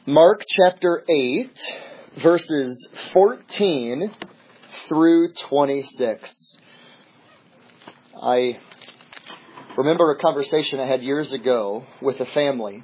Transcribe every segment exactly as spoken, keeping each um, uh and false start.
Mark chapter eight, verses fourteen through twenty-six. I remember a conversation I had years ago with a family.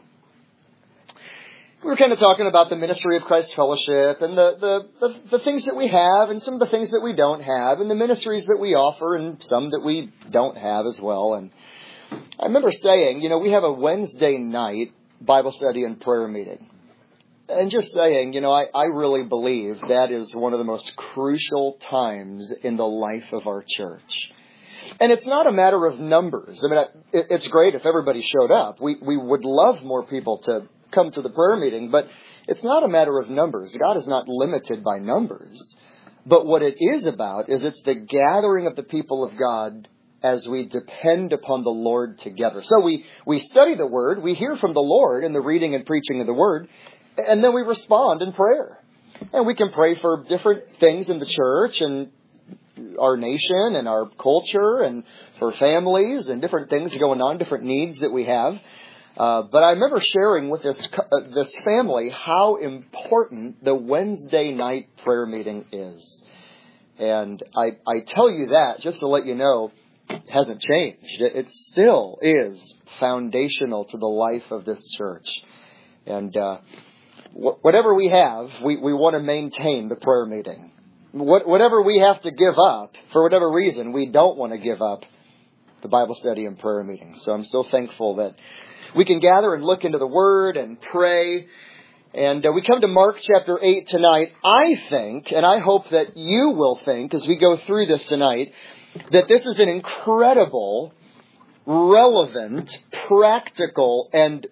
We were kind of talking about the ministry of Christ Fellowship and the, the, the, the things that we have and some of the things that we don't have and the ministries that we offer and some that we don't have as well. And I remember saying, you know, we have a Wednesday night Bible study and prayer meeting. And just saying, you know, I, I really believe that is one of the most crucial times in the life of our church. And it's not a matter of numbers. I mean, it, it's great if everybody showed up. We we would love more people to come to the prayer meeting, but it's not a matter of numbers. God is not limited by numbers. But what it is about is it's the gathering of the people of God as we depend upon the Lord together. So we, we study the Word, we hear from the Lord in the reading and preaching of the Word, and then we respond in prayer. And we can pray for different things in the church and our nation and our culture and for families and different things going on, different needs that we have. Uh, but I remember sharing with this uh, this family how important the Wednesday night prayer meeting is. And I, I tell you that just to let you know, it hasn't changed. It, it still is foundational to the life of this church. And uh whatever we have, we, we want to maintain the prayer meeting. What, whatever we have to give up, for whatever reason, we don't want to give up the Bible study and prayer meeting. So I'm so thankful that we can gather and look into the Word and pray. And uh, we come to Mark chapter eight tonight. I think, and I hope that you will think as we go through this tonight, that this is an incredible, relevant, practical, and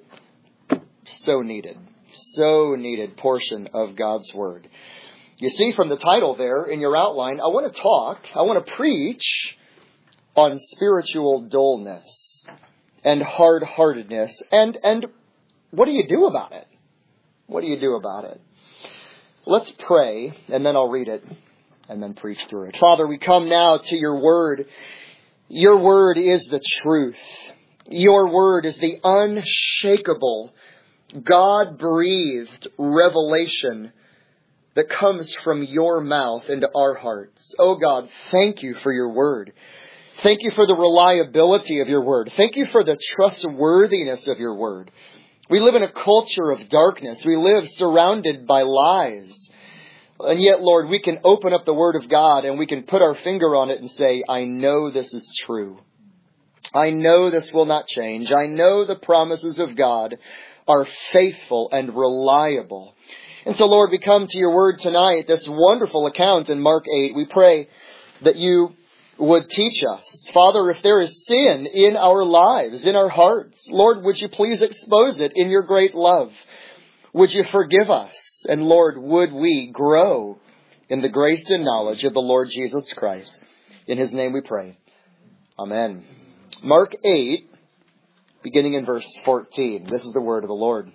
so needed. So needed portion of God's Word. You see from the title there in your outline, I want to talk, I want to preach on spiritual dullness and hard-heartedness. And, and what do you do about it? What do you do about it? Let's pray, and then I'll read it, and then preach through it. Father, we come now to your Word. Your Word is the truth. Your Word is the unshakable, God-breathed revelation that comes from your mouth into our hearts. Oh God, thank you for your Word. Thank you for the reliability of your Word. Thank you for the trustworthiness of your Word. We live in a culture of darkness. We live surrounded by lies. And yet, Lord, we can open up the Word of God and we can put our finger on it and say, I know this is true. I know this will not change. I know the promises of God are faithful and reliable. And so, Lord, we come to your Word tonight, this wonderful account in Mark eight. We pray that you would teach us. Father, if there is sin in our lives, in our hearts, Lord, would you please expose it in your great love? Would you forgive us? And Lord, would we grow in the grace and knowledge of the Lord Jesus Christ? In his name we pray. Amen. Mark eight. Beginning in verse fourteen. This is the word of the Lord.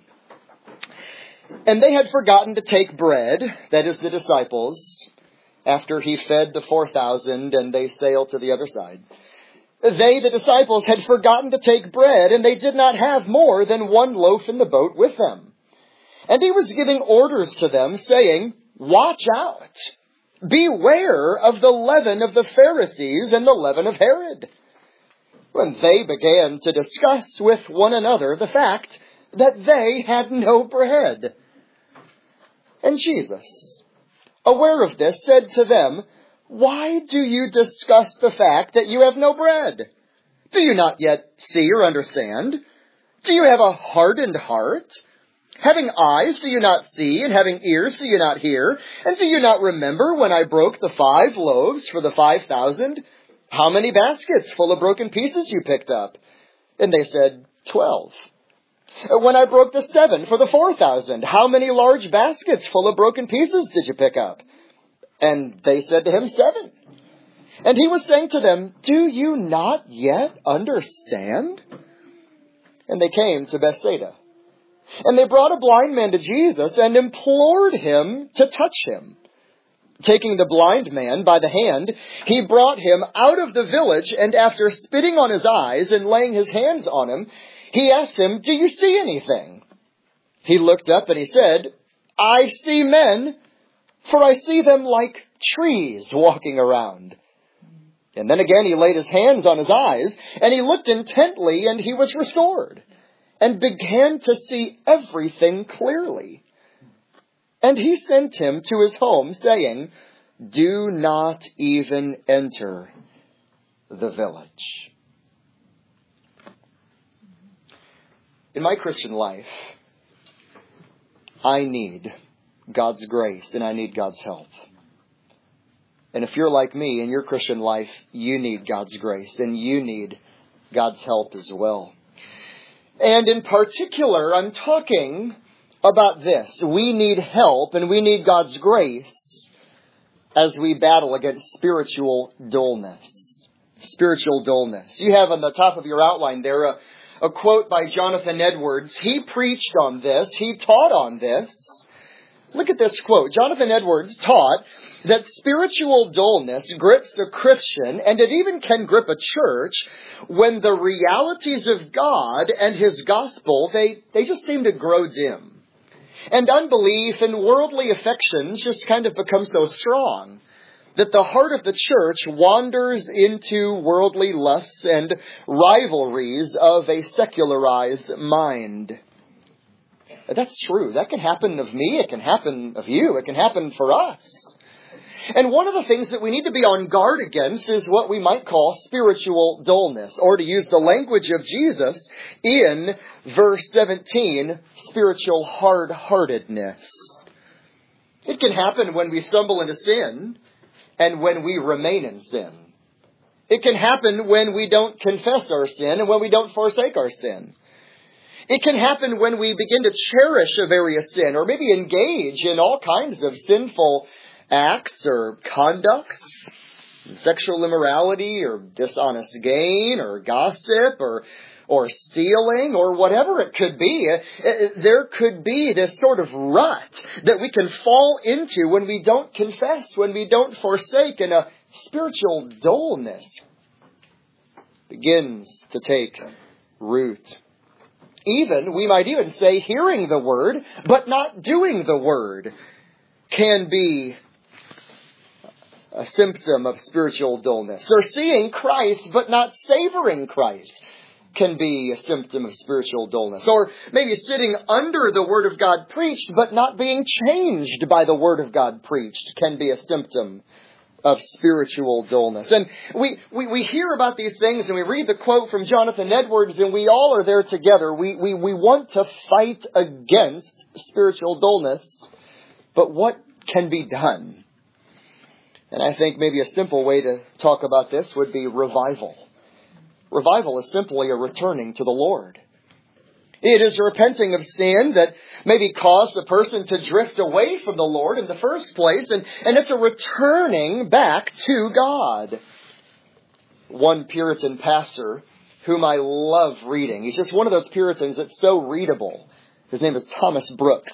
And they had forgotten to take bread, that is the disciples, after he fed the four thousand and they sailed to the other side. They, the disciples, had forgotten to take bread, and they did not have more than one loaf in the boat with them. And he was giving orders to them, saying, watch out, beware of the leaven of the Pharisees and the leaven of Herod. When they began to discuss with one another the fact that they had no bread. And Jesus, aware of this, said to them, why do you discuss the fact that you have no bread? Do you not yet see or understand? Do you have a hardened heart? Having eyes, do you not see? And having ears, do you not hear? And do you not remember when I broke the five loaves for the five thousand? How many baskets full of broken pieces you picked up? And they said, twelve. When I broke the seven for the four thousand, how many large baskets full of broken pieces did you pick up? And they said to him, seven. And he was saying to them, do you not yet understand? And they came to Bethsaida. And they brought a blind man to Jesus and implored him to touch him. Taking the blind man by the hand, he brought him out of the village, and after spitting on his eyes and laying his hands on him, he asked him, do you see anything? He looked up and he said, I see men, for I see them like trees walking around. And then again he laid his hands on his eyes, and he looked intently, and he was restored, and began to see everything clearly. And he sent him to his home, saying, do not even enter the village. In my Christian life, I need God's grace and I need God's help. And if you're like me in your Christian life, you need God's grace and you need God's help as well. And in particular, I'm talking about this. We need help and we need God's grace as we battle against spiritual dullness. Spiritual dullness. You have on the top of your outline there a, a quote by Jonathan Edwards. He preached on this. He taught on this. Look at this quote. Jonathan Edwards taught that spiritual dullness grips the Christian, and it even can grip a church, when the realities of God and His gospel, they, they just seem to grow dim. And unbelief and worldly affections just kind of become so strong that the heart of the church wanders into worldly lusts and rivalries of a secularized mind. That's true. That can happen of me. It can happen of you. It can happen for us. And one of the things that we need to be on guard against is what we might call spiritual dullness, or to use the language of Jesus in verse seventeen, spiritual hard-heartedness. It can happen when we stumble into sin and when we remain in sin. It can happen when we don't confess our sin and when we don't forsake our sin. It can happen when we begin to cherish a various sin, or maybe engage in all kinds of sinful acts or conducts, sexual immorality or dishonest gain or gossip or or stealing or whatever it could be. There could be this sort of rut that we can fall into when we don't confess, when we don't forsake, and a spiritual dullness begins to take root. Even, we might even say, hearing the word, but not doing the word can be a symptom of spiritual dullness. Or seeing Christ, but not savoring Christ can be a symptom of spiritual dullness. Or maybe sitting under the Word of God preached, but not being changed by the Word of God preached can be a symptom of spiritual dullness. And we, we, we hear about these things and we read the quote from Jonathan Edwards, and we all are there together. We, we, we want to fight against spiritual dullness, but what can be done? And I think maybe a simple way to talk about this would be revival. Revival is simply a returning to the Lord. It is a repenting of sin that maybe caused the person to drift away from the Lord in the first place, and, and it's a returning back to God. One Puritan pastor, whom I love reading, he's just one of those Puritans that's so readable. His name is Thomas Brooks.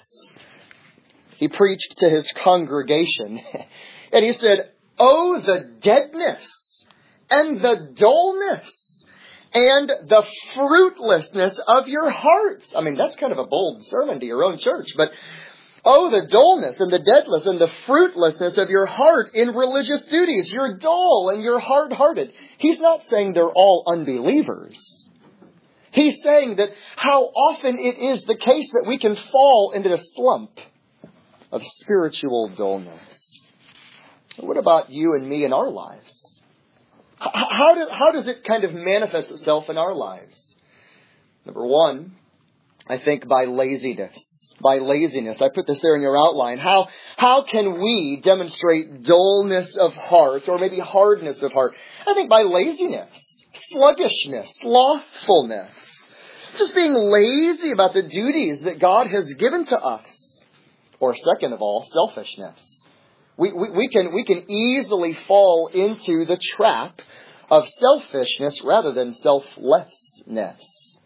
He preached to his congregation, and he said, "Oh, the deadness and the dullness and the fruitlessness of your hearts." I mean, that's kind of a bold sermon to your own church, but oh, the dullness and the deadness and the fruitlessness of your heart in religious duties. You're dull and you're hard-hearted. He's not saying they're all unbelievers. He's saying that how often it is the case that we can fall into the slump of spiritual dullness. What about you and me in our lives? How, do, how does it kind of manifest itself in our lives? Number one, I think by laziness. By laziness. I put this there in your outline. How, how can we demonstrate dullness of heart, or maybe hardness of heart? I think by laziness, sluggishness, slothfulness. Just being lazy about the duties that God has given to us. Or second of all, selfishness. We, we, we can we can easily fall into the trap of selfishness rather than selflessness.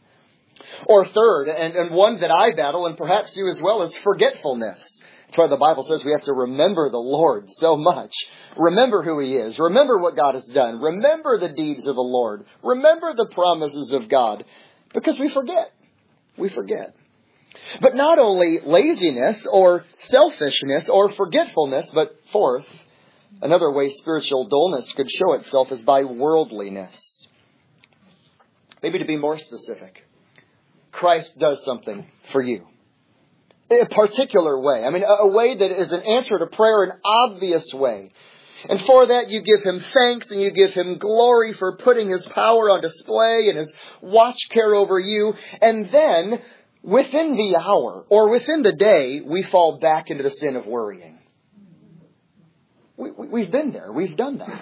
Or third, and, and one that I battle, and perhaps you as well, is forgetfulness. That's why the Bible says we have to remember the Lord so much. Remember who He is. Remember what God has done. Remember the deeds of the Lord. Remember the promises of God. Because we forget. We forget. But not only laziness or selfishness or forgetfulness, but fourth, another way spiritual dullness could show itself is by worldliness. Maybe to be more specific, Christ does something for you. In a particular way. I mean, a way that is an answer to prayer, an obvious way. And for that you give Him thanks and you give Him glory for putting His power on display and His watch care over you. And then, within the hour or within the day, we fall back into the sin of worrying. We, we, we've been there. We've done that.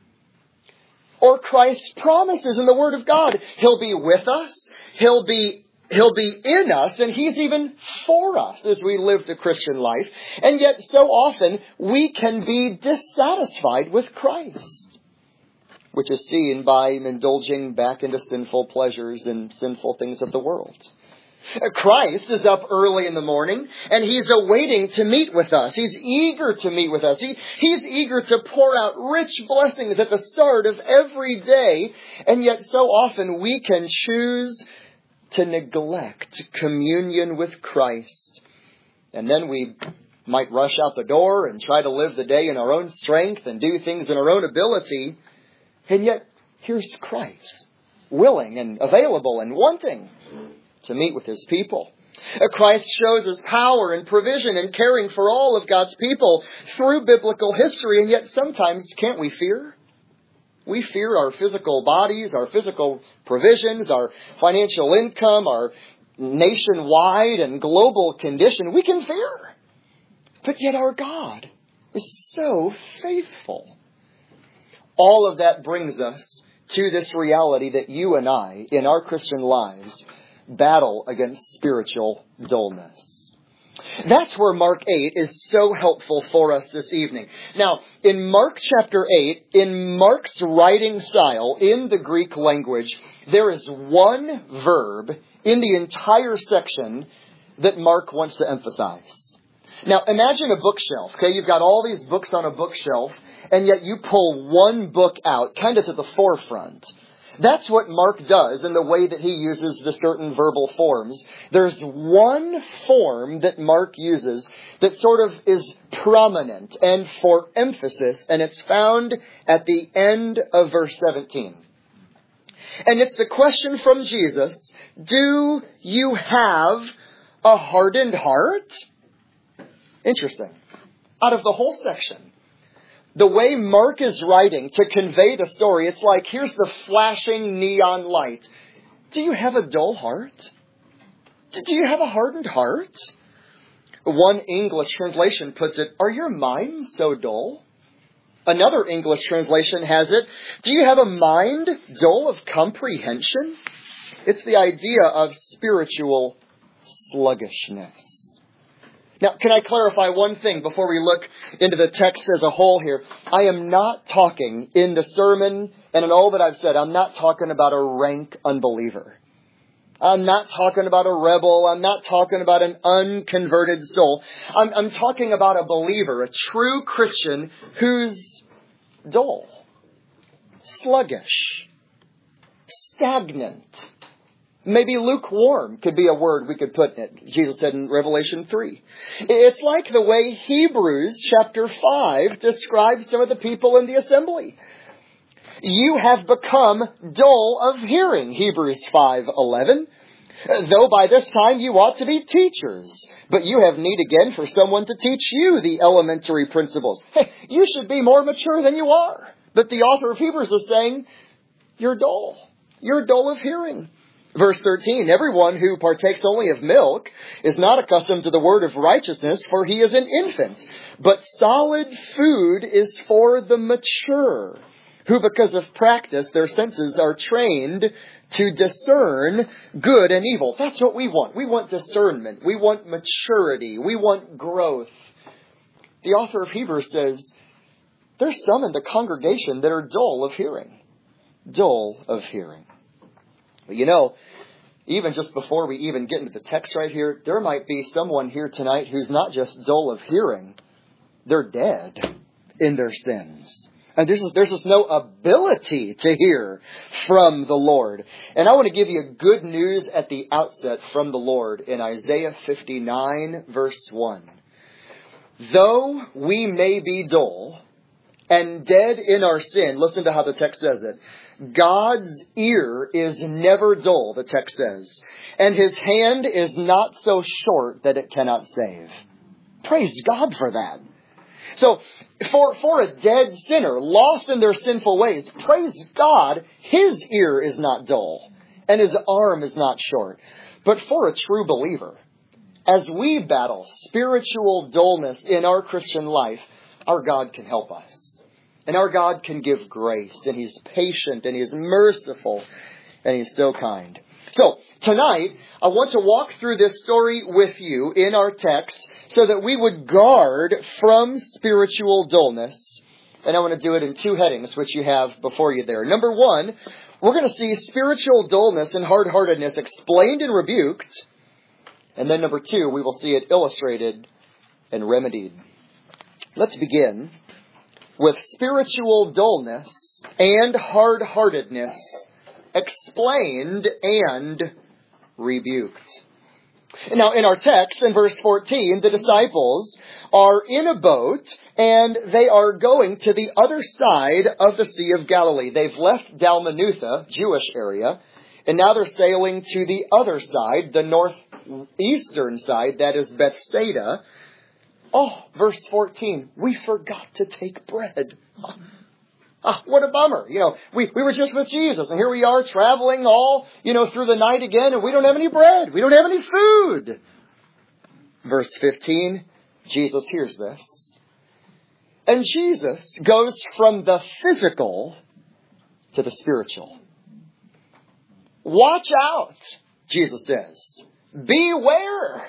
Or Christ's promises in the Word of God. He'll be with us. He'll be He'll be in us, and He's even for us as we live the Christian life. And yet, so often, we can be dissatisfied with Christ, which is seen by indulging back into sinful pleasures and sinful things of the world. Christ is up early in the morning, and He's awaiting to meet with us. He's eager to meet with us. He, he's eager to pour out rich blessings at the start of every day, and yet so often we can choose to neglect communion with Christ. And then we might rush out the door and try to live the day in our own strength and do things in our own ability. And yet, here's Christ, willing and available and wanting to meet with His people. Christ shows His power and provision and caring for all of God's people through biblical history. And yet sometimes, can't we fear? We fear our physical bodies, our physical provisions, our financial income, our nationwide and global condition. We can fear. But yet our God is so faithful. All of that brings us to this reality that you and I, in our Christian lives, battle against spiritual dullness. That's where Mark eight is so helpful for us this evening. Now, in Mark chapter eight, in Mark's writing style, in the Greek language, there is one verb in the entire section that Mark wants to emphasize. Now, imagine a bookshelf, okay? You've got all these books on a bookshelf, and yet you pull one book out, kind of to the forefront. That's what Mark does in the way that he uses the certain verbal forms. There's one form that Mark uses that sort of is prominent and for emphasis, and it's found at the end of verse seventeen. And it's the question from Jesus, do you have a hardened heart? Interesting. Out of the whole section, the way Mark is writing to convey the story, it's like, here's the flashing neon light. Do you have a dull heart? Do you have a hardened heart? One English translation puts it, are your minds so dull? Another English translation has it, do you have a mind dull of comprehension? It's the idea of spiritual sluggishness. Now, can I clarify one thing before we look into the text as a whole here? I am not talking in the sermon and in all that I've said, I'm not talking about a rank unbeliever. I'm not talking about a rebel. I'm not talking about an unconverted soul. I'm, I'm talking about a believer, a true Christian who's dull, sluggish, stagnant. Maybe lukewarm could be a word we could put in it. Jesus said in Revelation three. It's like the way Hebrews chapter five describes some of the people in the assembly. You have become dull of hearing, Hebrews five eleven. Though by this time you ought to be teachers, but you have need again for someone to teach you the elementary principles. Hey, you should be more mature than you are. But the author of Hebrews is saying, you're dull. You're dull of hearing. Verse thirteen, everyone who partakes only of milk is not accustomed to the word of righteousness, for he is an infant. But solid food is for the mature, who because of practice their senses are trained to discern good and evil. That's what we want. We want discernment. We want maturity. We want growth. The author of Hebrews says, there's some in the congregation that are dull of hearing. Dull of hearing. But you know, even just before we even get into the text right here, there might be someone here tonight who's not just dull of hearing. They're dead in their sins. And there's just, there's just no ability to hear from the Lord. And I want to give you good news at the outset from the Lord in Isaiah fifty-nine, verse one. Though we may be dull and dead in our sin, listen to how the text says it. God's ear is never dull, the text says, and His hand is not so short that it cannot save. Praise God for that. So, for, for a dead sinner, lost in their sinful ways, praise God, His ear is not dull, and His arm is not short. But for a true believer, as we battle spiritual dullness in our Christian life, our God can help us. And our God can give grace, and He's patient, and He's merciful, and He's so kind. So, tonight, I want to walk through this story with you in our text so that we would guard from spiritual dullness. And I want to do it in two headings, which you have before you there. Number one, we're going to see spiritual dullness and hard-heartedness explained and rebuked. And then number two, we will see it illustrated and remedied. Let's begin with spiritual dullness and hard-heartedness explained and rebuked. Now, in our text, in verse fourteen, the disciples are in a boat and they are going to the other side of the Sea of Galilee. They've left Dalmanutha, Jewish area, and now they're sailing to the other side, the northeastern side, that is Bethsaida. Oh, verse fourteen, we forgot to take bread. Ah, what a bummer. You know, we, we were just with Jesus, and here we are traveling all, you know, through the night again, and we don't have any bread. We don't have any food. Verse fifteen, Jesus hears this. And Jesus goes from the physical to the spiritual. Watch out, Jesus says. Beware.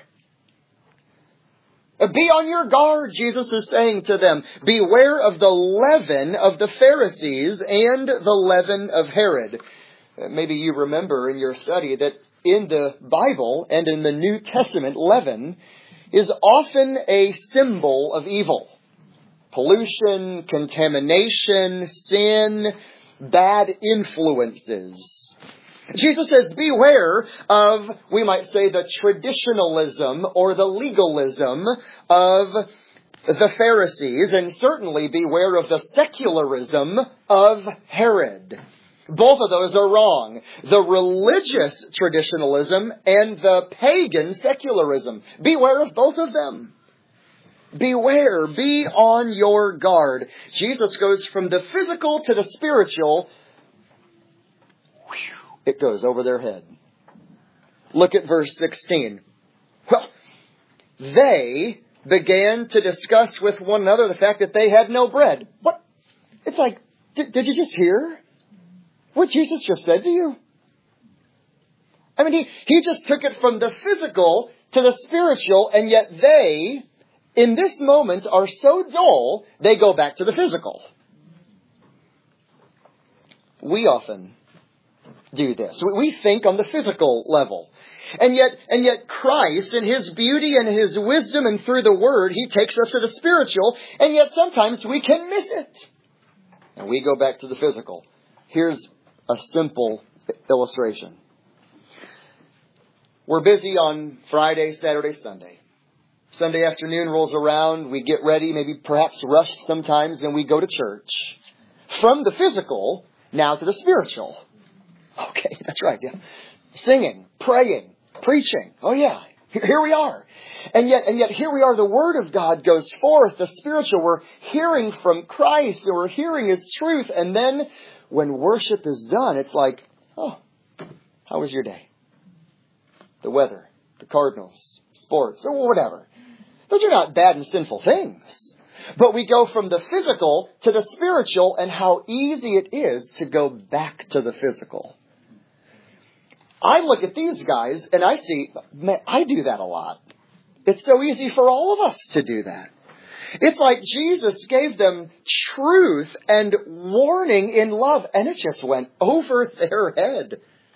Be on your guard, Jesus is saying to them. Beware of the leaven of the Pharisees and the leaven of Herod. Maybe you remember in your study that in the Bible and in the New Testament, leaven is often a symbol of evil. Pollution, contamination, sin, bad influences. Jesus says, beware of, we might say, the traditionalism or the legalism of the Pharisees, and certainly beware of the secularism of Herod. Both of those are wrong. The religious traditionalism and the pagan secularism. Beware of both of them. Beware. Be on your guard. Jesus goes from the physical to the spiritual. It goes over their head. Look at verse sixteen. Well, they began to discuss with one another the fact that they had no bread. What? It's like, did, did you just hear what Jesus just said to you? I mean, he, he just took it from the physical to the spiritual, and yet they, in this moment, are so dull, they go back to the physical. We often do this. We think on the physical level. And yet, and yet Christ, in His beauty and His wisdom and through the Word, He takes us to the spiritual, and yet sometimes we can miss it. And we go back to the physical. Here's a simple illustration. We're busy on Friday, Saturday, Sunday. Sunday afternoon rolls around, we get ready, maybe perhaps rushed sometimes, and we go to church. From the physical, now to the spiritual. Okay, that's right, yeah. Singing, praying, preaching. Oh yeah, here we are. And yet, and yet here we are, the Word of God goes forth, the spiritual. We're hearing from Christ, and we're hearing His truth. And then when worship is done, it's like, oh, how was your day? The weather, the Cardinals, sports, or whatever. Those are not bad and sinful things. But we go from the physical to the spiritual, and how easy it is to go back to the physical. I look at these guys and I see, man, I do that a lot. It's so easy for all of us to do that. It's like Jesus gave them truth and warning in love, and it just went over their head.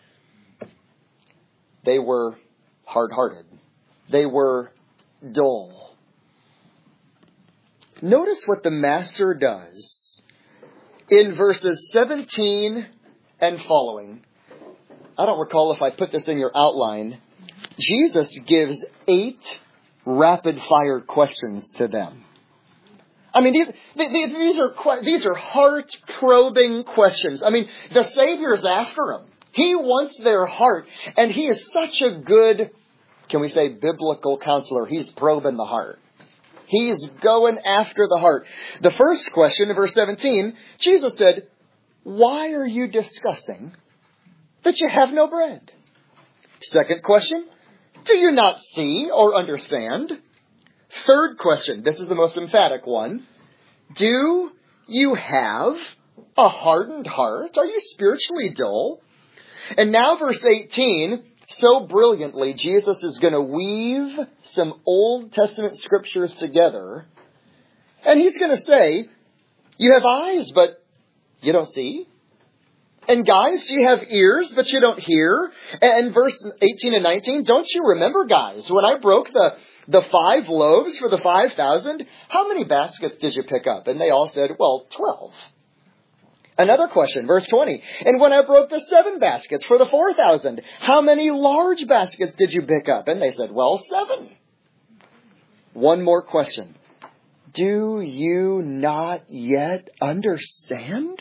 They were hard-hearted. They were dull. Notice what the Master does In verses seventeen and following, I don't recall if I put this in your outline, Jesus gives eight rapid-fire questions to them. I mean, these, these, these are these are heart-probing questions. I mean, the Savior's after them. He wants their heart, and He is such a good, can we say, biblical counselor. He's probing the heart. He's going after the heart. The first question in verse seventeen, Jesus said, "Why are you discussing that you have no bread?" Second question, "Do you not see or understand?" Third question, this is the most emphatic one. "Do you have a hardened heart? Are you spiritually dull?" And now verse eighteen, so brilliantly, Jesus is going to weave some Old Testament scriptures together. And He's going to say, you have eyes, but you don't see. And guys, you have ears, but you don't hear. And verse eighteen and nineteen, don't you remember, guys, when I broke the, the five loaves for the five thousand, how many baskets did you pick up? And they all said, well, twelve. Another question, verse twenty, and when I broke the seven baskets for the four thousand, how many large baskets did you pick up? And they said, well, seven. One more question. Do you not yet understand?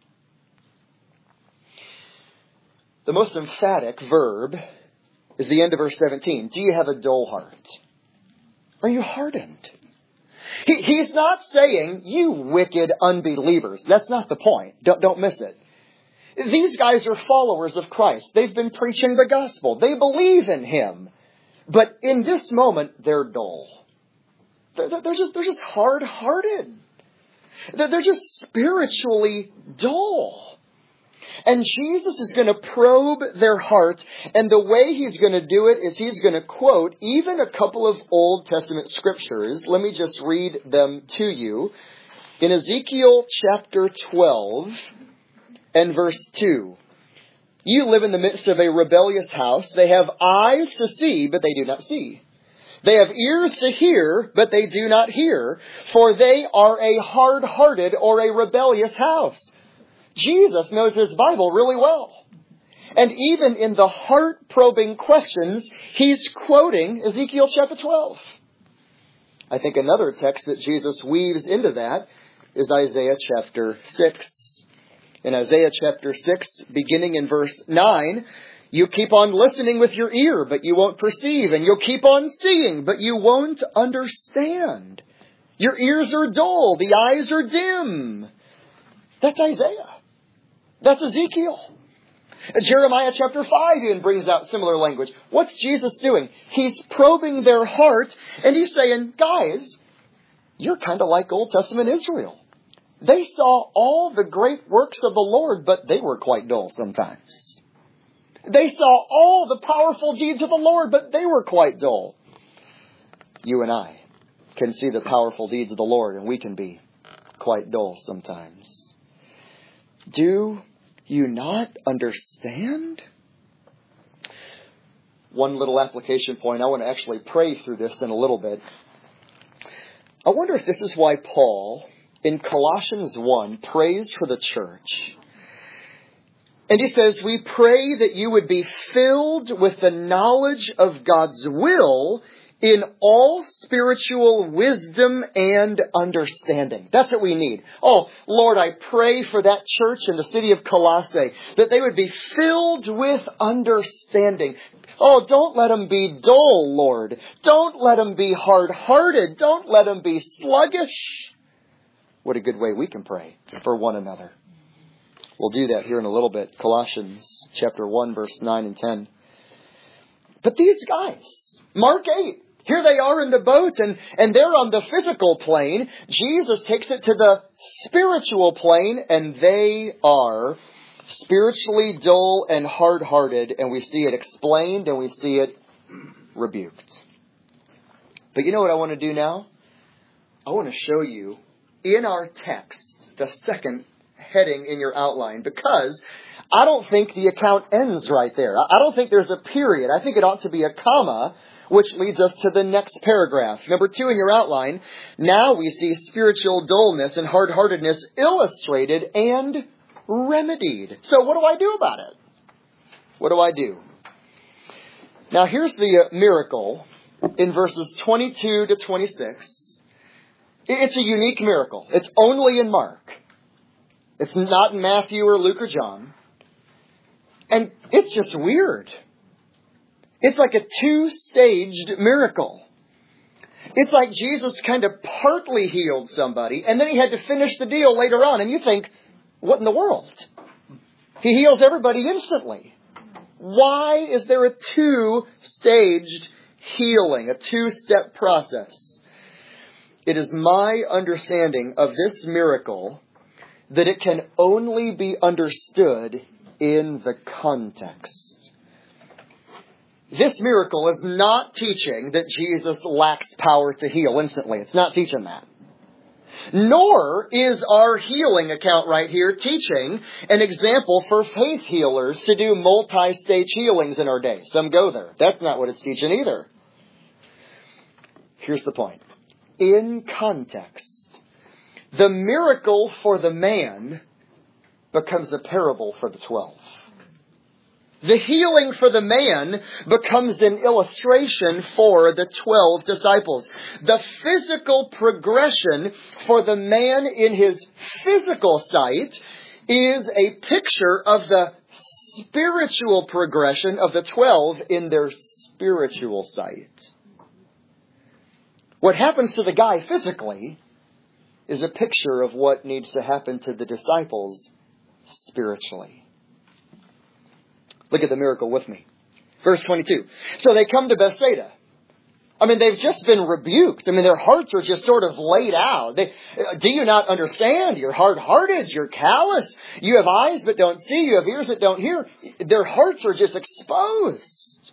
The most emphatic verb is the end of verse seventeen. Do you have a dull heart? Are you hardened? He, he's not saying, you wicked unbelievers. That's not the point. Don't, don't miss it. These guys are followers of Christ. They've been preaching the gospel. They believe in Him. But in this moment, they're dull. They're, they're just, they're just hard-hearted. They're, they're just spiritually dull. And Jesus is going to probe their heart, and the way He's going to do it is He's going to quote even a couple of Old Testament scriptures. Let me just read them to you. In Ezekiel chapter twelve and verse two, you live in the midst of a rebellious house. They have eyes to see, but they do not see. They have ears to hear, but they do not hear, for they are a hard-hearted or a rebellious house. Jesus knows His Bible really well. And even in the heart-probing questions, He's quoting Ezekiel chapter twelve. I think another text that Jesus weaves into that is Isaiah chapter six. In Isaiah chapter six, beginning in verse nine, you keep on listening with your ear, but you won't perceive. And you'll keep on seeing, but you won't understand. Your ears are dull. The eyes are dim. That's Isaiah. That's Ezekiel. Jeremiah chapter five even brings out similar language. What's Jesus doing? He's probing their heart, and He's saying, guys, you're kind of like Old Testament Israel. They saw all the great works of the Lord, but they were quite dull sometimes. They saw all the powerful deeds of the Lord, but they were quite dull. You and I can see the powerful deeds of the Lord, and we can be quite dull sometimes. Do you not understand? One little application point. I want to actually pray through this in a little bit. I wonder if this is why Paul, in Colossians one, prays for the church. And he says, we pray that you would be filled with the knowledge of God's will in all spiritual wisdom and understanding. That's what we need. Oh, Lord, I pray for that church in the city of Colossae, that they would be filled with understanding. Oh, don't let them be dull, Lord. Don't let them be hard-hearted. Don't let them be sluggish. What a good way we can pray for one another. We'll do that here in a little bit. Colossians chapter one, verse nine and ten. But these guys, Mark eight, here they are in the boat, and, and they're on the physical plane. Jesus takes it to the spiritual plane, and they are spiritually dull and hard-hearted, and we see it explained, and we see it rebuked. But you know what I want to do now? I want to show you in our text the second heading in your outline, because I don't think the account ends right there. I don't think there's a period. I think it ought to be a comma. which leads us to the next paragraph. Number two in your outline, now we see spiritual dullness and hard-heartedness illustrated and remedied. So what do I do about it? What do I do? Now here's the miracle in verses twenty-two to twenty-six. It's a unique miracle. It's only in Mark. It's not in Matthew or Luke or John. And it's just weird. It's like a two-staged miracle. It's like Jesus kind of partly healed somebody, and then he had to finish the deal later on. And you think, what in the world? He heals everybody instantly. Why is there a two-staged healing, a two-step process? It is my understanding of this miracle that it can only be understood in the context. This miracle is not teaching that Jesus lacks power to heal instantly. It's not teaching that. Nor is our healing account right here teaching an example for faith healers to do multi-stage healings in our day. Some go there. That's not what it's teaching either. Here's the point. In context, the miracle for the man becomes a parable for the twelve. The healing for the man becomes an illustration for the twelve disciples. The physical progression for the man in his physical sight is a picture of the spiritual progression of the twelve in their spiritual sight. What happens to the guy physically is a picture of what needs to happen to the disciples spiritually. Look at the miracle with me. Verse twenty-two. So they come to Bethsaida. I mean, they've just been rebuked. I mean, their hearts are just sort of laid out. They, do you not understand? You're hard-hearted. You're callous. You have eyes but don't see. You have ears that don't hear. Their hearts are just exposed.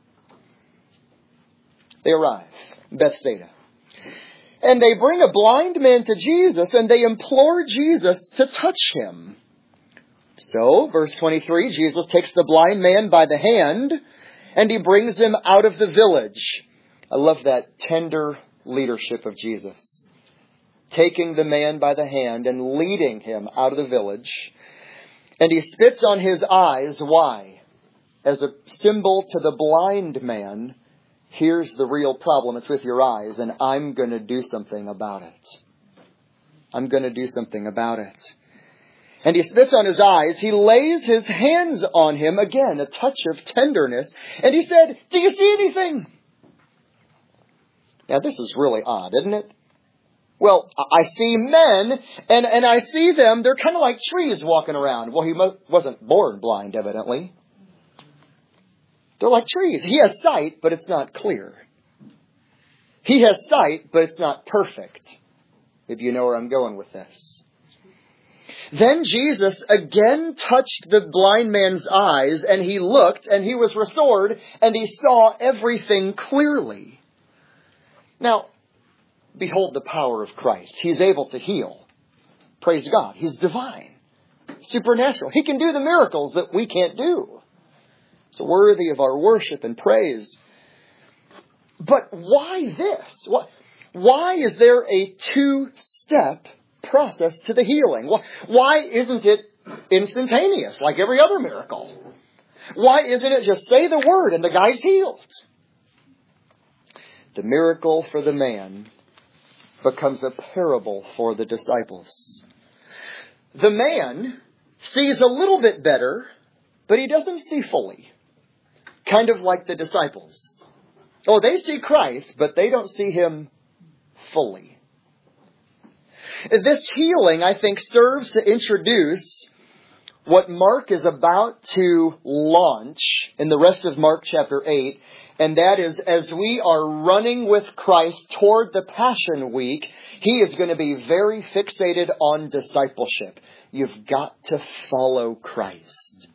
They arrive in Bethsaida. And they bring a blind man to Jesus, and they implore Jesus to touch him. So, verse twenty-three, Jesus takes the blind man by the hand, and he brings him out of the village. I love that tender leadership of Jesus. Taking the man by the hand and leading him out of the village. And he spits on his eyes. Why? As a symbol to the blind man, here's the real problem. It's with your eyes, and I'm going to do something about it. I'm going to do something about it. And he spits on his eyes. He lays his hands on him. Again, a touch of tenderness. And he said, do you see anything? Now, this is really odd, isn't it? Well, I see men, and, and I see them. They're kind of like trees walking around. Well, he wasn't born blind, evidently. They're like trees. He has sight, but it's not clear. He has sight, but it's not perfect. If you know where I'm going with this. Then Jesus again touched the blind man's eyes, and he looked, and he was restored, and he saw everything clearly. Now, behold the power of Christ. He's able to heal. Praise God. He's divine, supernatural. He can do the miracles that we can't do. It's worthy of our worship and praise. But why this? Why is there a two-step process to the healing? Why isn't it instantaneous like every other miracle? Why isn't it just say the word and the guy's healed? The miracle for the man becomes a parable for the disciples. The man sees a little bit better, but he doesn't see fully. Kind of like the disciples. Oh, they see Christ, but they don't see him fully. This healing, I think, serves to introduce what Mark is about to launch in the rest of Mark chapter eight. And that is, as we are running with Christ toward the Passion Week, he is going to be very fixated on discipleship. You've got to follow Christ.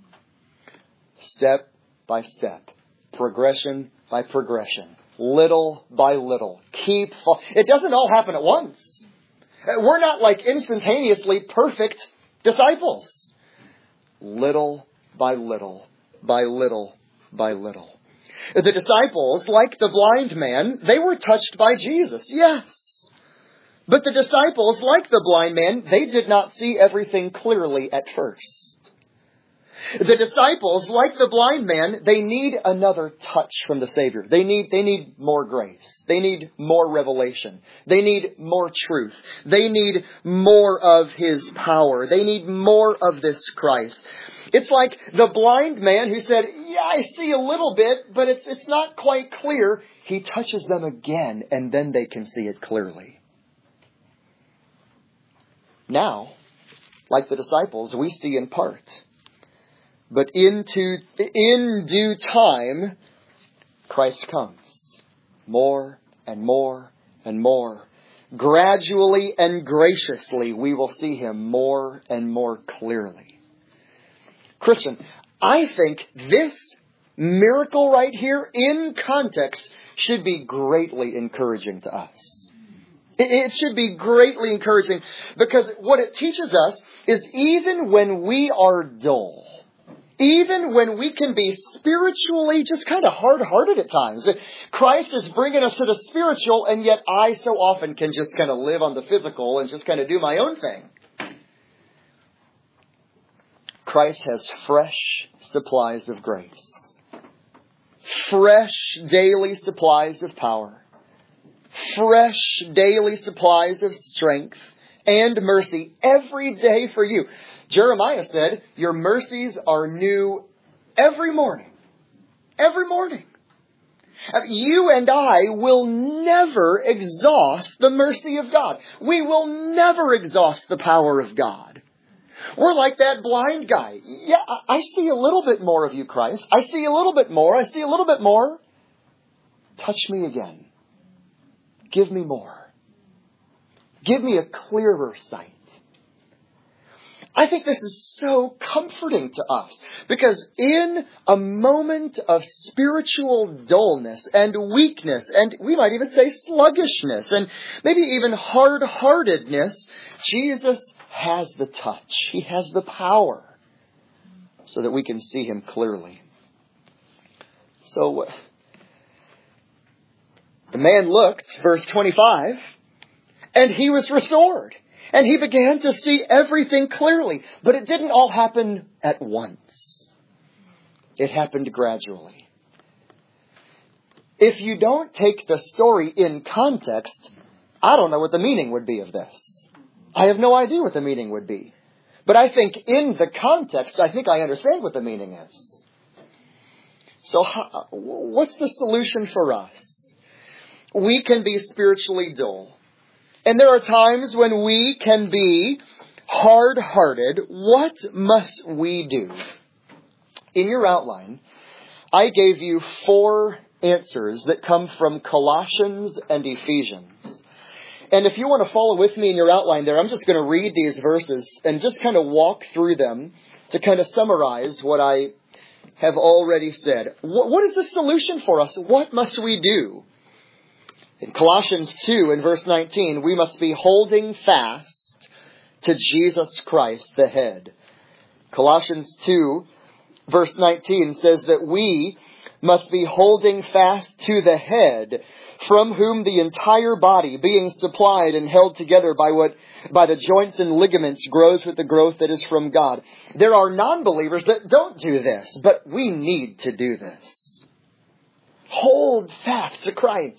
Step by step. Progression by progression. Little by little. Keep fo- It doesn't all happen at once. We're not like instantaneously perfect disciples. Little by little, by little, by little. The disciples, like the blind man, they were touched by Jesus, yes. But the disciples, like the blind man, they did not see everything clearly at first. The disciples, like the blind man, they need another touch from the Savior. They need, they need more grace. They need more revelation. They need more truth. They need more of His power. They need more of this Christ. It's like the blind man who said, yeah, I see a little bit, but it's, it's not quite clear. He touches them again, and then they can see it clearly. Now, like the disciples, we see in part. But into, in due time, Christ comes. More and more and more. Gradually and graciously, we will see Him more and more clearly. Christian, I think this miracle right here, in context, should be greatly encouraging to us. It should be greatly encouraging because what it teaches us is even when we are dull, even when we can be spiritually just kind of hard-hearted at times. Christ is bringing us to the spiritual, and yet I so often can just kind of live on the physical and just kind of do my own thing. Christ has fresh supplies of grace. Fresh daily supplies of power. Fresh daily supplies of strength and mercy every day for you. Jeremiah said, your mercies are new every morning. Every morning. You and I will never exhaust the mercy of God. We will never exhaust the power of God. We're like that blind guy. Yeah, I see a little bit more of you, Christ. I see a little bit more. I see a little bit more. Touch me again. Give me more. Give me a clearer sight. I think this is so comforting to us because in a moment of spiritual dullness and weakness, and we might even say sluggishness, and maybe even hard-heartedness, Jesus has the touch. He has the power so that we can see Him clearly. So the man looked, verse twenty-five, and he was restored. And he began to see everything clearly. But it didn't all happen at once. It happened gradually. If you don't take the story in context, I don't know what the meaning would be of this. I have no idea what the meaning would be. But I think in the context, I think I understand what the meaning is. So how, what's the solution for us? We can be spiritually dull. And there are times when we can be hard-hearted. What must we do? In your outline, I gave you four answers that come from Colossians and Ephesians. And if you want to follow with me in your outline there, I'm just going to read these verses and just kind of walk through them to kind of summarize what I have already said. What is the solution for us? What must we do? In Colossians two, in verse nineteen, we must be holding fast to Jesus Christ, the head. Colossians two, verse nineteen says that we must be holding fast to the head, from whom the entire body, being supplied and held together by what by the joints and ligaments, grows with the growth that is from God. There are non-believers that don't do this, but we need to do this. Hold fast to Christ.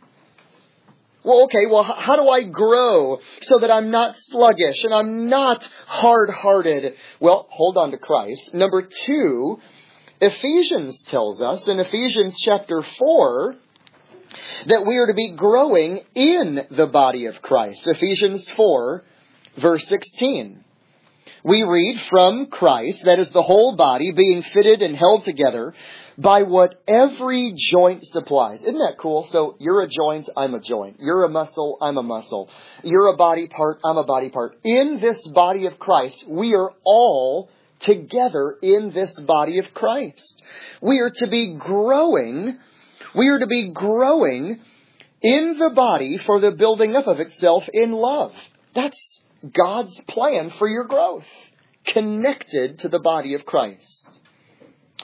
Well, okay, well, how do I grow so that I'm not sluggish and I'm not hard-hearted? Well, hold on to Christ. Number two, Ephesians tells us in Ephesians chapter four that we are to be growing in the body of Christ. Ephesians four, verse sixteen. We read, from Christ, that is the whole body, being fitted and held together by what every joint supplies. Isn't that cool? So you're a joint, I'm a joint. You're a muscle, I'm a muscle. You're a body part, I'm a body part. In this body of Christ, we are all together in this body of Christ. We are to be growing, we are to be growing in the body for the building up of itself in love. That's God's plan for your growth, connected to the body of Christ.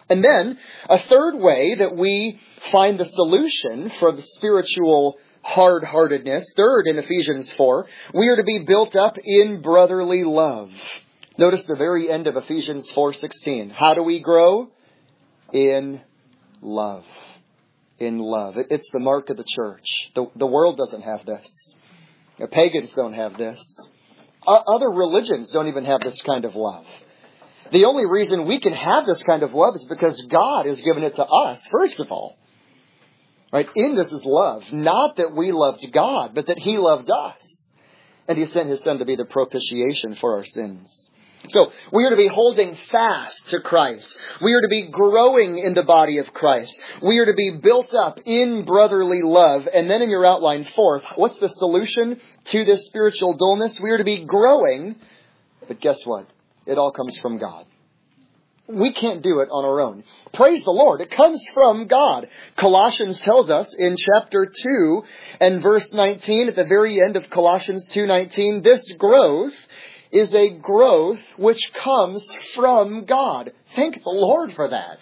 And then a third way that we find the solution from spiritual hard-heartedness, third in Ephesians four, we are to be built up in brotherly love. Notice the very end of Ephesians four sixteen. How do we grow? In love. In love. It's the mark of the church. The, the world doesn't have this. The pagans don't have this. Uh, other religions don't even have this kind of love. The only reason we can have this kind of love is because God has given it to us, first of all. Right? In this is love. Not that we loved God, but that He loved us. And He sent His Son to be the propitiation for our sins. So, we are to be holding fast to Christ. We are to be growing in the body of Christ. We are to be built up in brotherly love. And then in your outline, fourth, what's the solution to this spiritual dullness? We are to be growing, but guess what? It all comes from God. We can't do it on our own. Praise the Lord. It comes from God. Colossians tells us in chapter two and verse nineteen, at the very end of Colossians two nineteen, this growth is a growth which comes from God. Thank the Lord for that.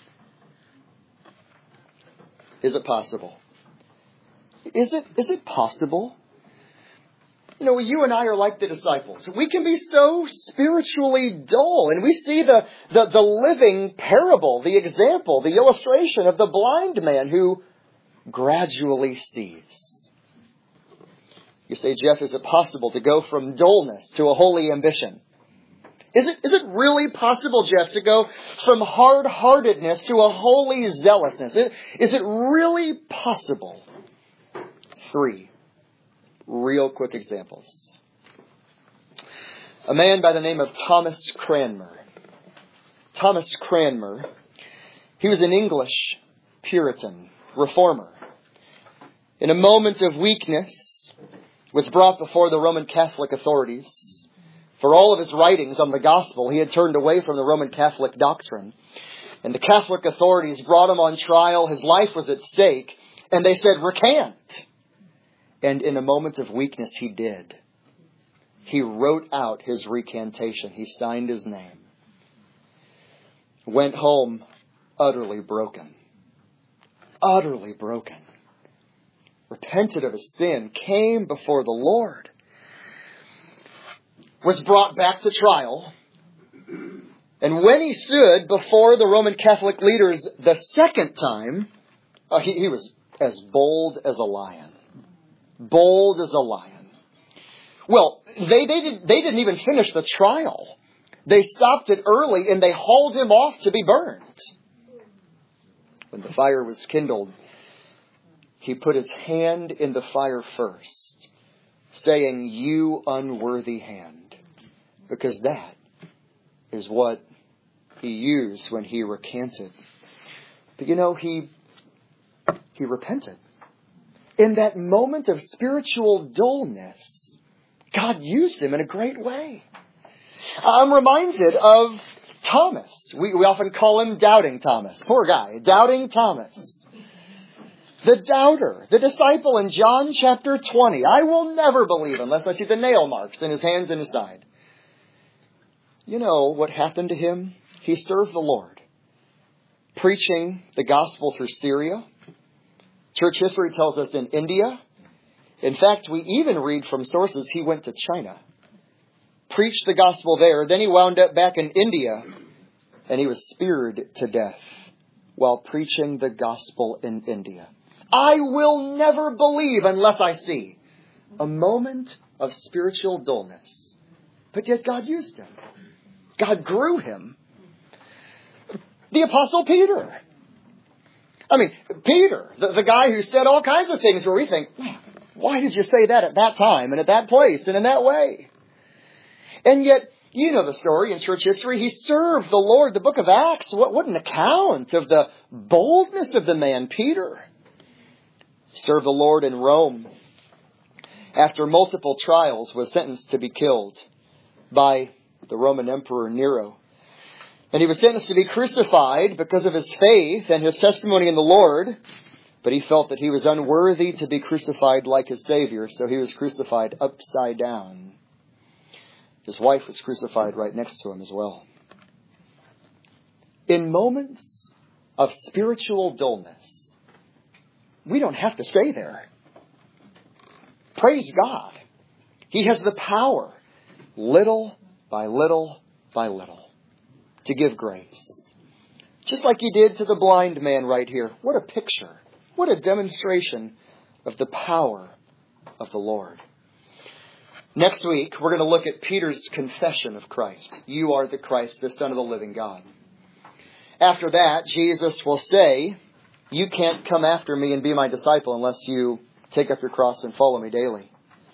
Is it possible? Is it, is it possible? You know, you and I are like the disciples. We can be so spiritually dull. And we see the, the, the living parable, the example, the illustration of the blind man who gradually sees. You say, Jeff, is it possible to go from dullness to a holy ambition? Is it, is it really possible, Jeff, to go from hard-heartedness to a holy zealousness? Is, is it really possible? Three real quick examples. A man by the name of Thomas Cranmer. Thomas Cranmer, he was an English Puritan reformer. In a moment of weakness, was brought before the Roman Catholic authorities. For all of his writings on the gospel, he had turned away from the Roman Catholic doctrine. And the Catholic authorities brought him on trial. His life was at stake. And they said, recant. And in a moment of weakness, he did. He wrote out his recantation. He signed his name. Went home utterly broken. Utterly broken. Repented of his sin, came before the Lord, was brought back to trial, and when he stood before the Roman Catholic leaders the second time, uh, he, he was as bold as a lion. Bold as a lion. Well, they, they, did, they didn't even finish the trial. They stopped it early and they hauled him off to be burned. When the fire was kindled, he put his hand in the fire first, saying, you unworthy hand. Because that is what he used when he recanted. But you know, he, he repented. In that moment of spiritual dullness, God used him in a great way. I'm reminded of Thomas. We, we often call him Doubting Thomas. Poor guy, Doubting Thomas. The doubter, the disciple in John chapter twenty. I will never believe unless I see the nail marks in his hands and his side. You know what happened to him? He served the Lord, preaching the gospel through Syria. Church history tells us in India. In fact, we even read from sources he went to China. Preached the gospel there. Then he wound up back in India and he was speared to death while preaching the gospel in India. I will never believe unless I see a moment of spiritual dullness. But yet God used him. God grew him. The Apostle Peter. I mean, Peter, the, the guy who said all kinds of things where we think, man, why did you say that at that time and at that place and in that way? And yet, you know the story in church history. He served the Lord. The book of Acts, what, what an account of the boldness of the man, Peter. Served the Lord in Rome. After multiple trials, was sentenced to be killed by the Roman Emperor Nero. And he was sentenced to be crucified because of his faith and his testimony in the Lord. But he felt that he was unworthy to be crucified like his Savior, so he was crucified upside down. His wife was crucified right next to him as well. In moments of spiritual dullness, we don't have to stay there. Praise God. He has the power, little by little by little, to give grace. Just like He did to the blind man right here. What a picture. What a demonstration of the power of the Lord. Next week, we're going to look at Peter's confession of Christ. You are the Christ, the Son of the living God. After that, Jesus will say, you can't come after me and be my disciple unless you take up your cross and follow me daily.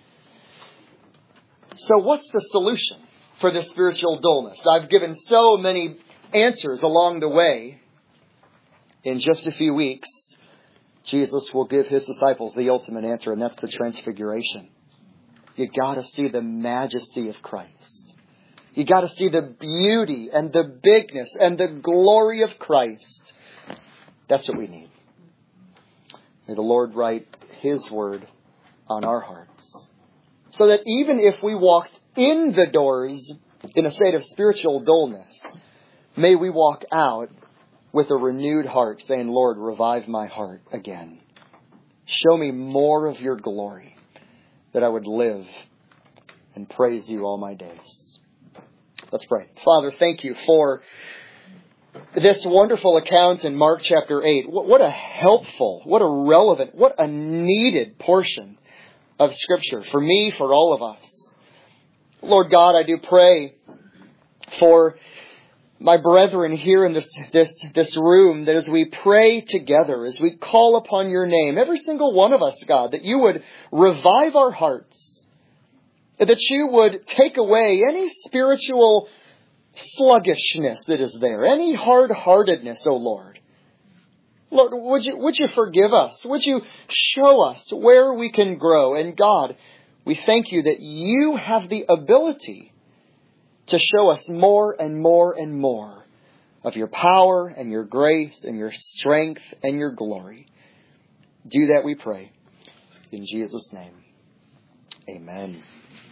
So what's the solution for this spiritual dullness? I've given so many answers along the way. In just a few weeks, Jesus will give His disciples the ultimate answer, and that's the transfiguration. You got to see the majesty of Christ. You got to see the beauty and the bigness and the glory of Christ. That's what we need. May the Lord write His word on our hearts, so that even if we walked in the doors in a state of spiritual dullness, may we walk out with a renewed heart, saying, Lord, revive my heart again. Show me more of your glory, that I would live and praise you all my days. Let's pray. Father, thank you for this wonderful account in Mark chapter eight. What a helpful, what a relevant, what a needed portion of Scripture for me, for all of us. Lord God, I do pray for my brethren here in this, this, this room, that as we pray together, as we call upon your name, every single one of us, God, that you would revive our hearts, that you would take away any spiritual sluggishness that is there, any hard-heartedness, O Lord. Lord, would you, would you forgive us? Would you show us where we can grow? And God, we thank you that you have the ability to show us more and more and more of your power and your grace and your strength and your glory. Do that, we pray. In Jesus' name, amen.